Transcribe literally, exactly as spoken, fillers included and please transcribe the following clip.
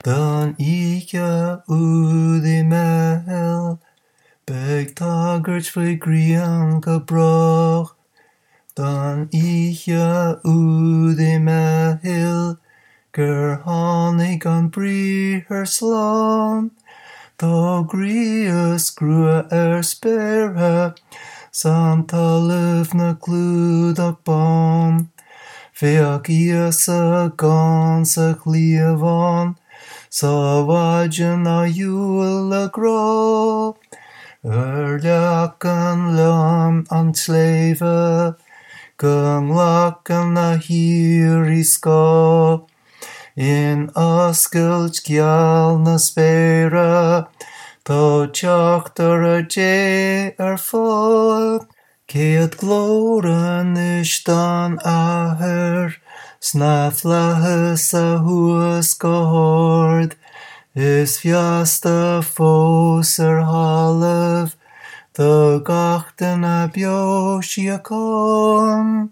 Dan ike udi mehel, beg taggart fwy grian gebroch. Dan ike udi mehel, ger honig an brie her slan. Da grius grua er spera, Santa lyfna glwydog bon. Fe ac ias y gons y chliafon, Sa wajan a ywl y gro. Er liac an lam an tleifa, Gynglac an a hir i sgo. In asgylch gial na spera, To tiachtar a je ar fod. Cead glór an ishtan ahar, Sna flahus a huas gohord. Is fiasta fos ar halaf, The gachten a bio siacon.